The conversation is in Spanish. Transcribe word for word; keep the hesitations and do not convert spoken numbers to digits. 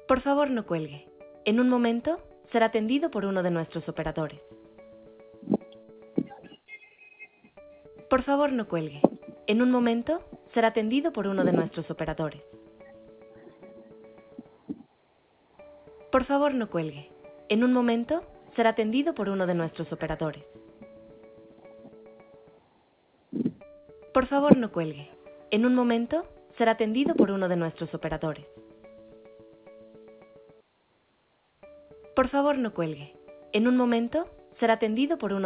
Por favor, no cuelgue. En un momento, será atendido por uno de nuestros operadores. Por favor, no cuelgue. En un momento, será atendido por uno de nuestros operadores. Por favor, no cuelgue. En un momento, será atendido por uno de nuestros operadores. Por favor, no cuelgue. En un momento, será atendido por uno de nuestros operadores. Por favor, no cuelgue. En un momento, será atendido por uno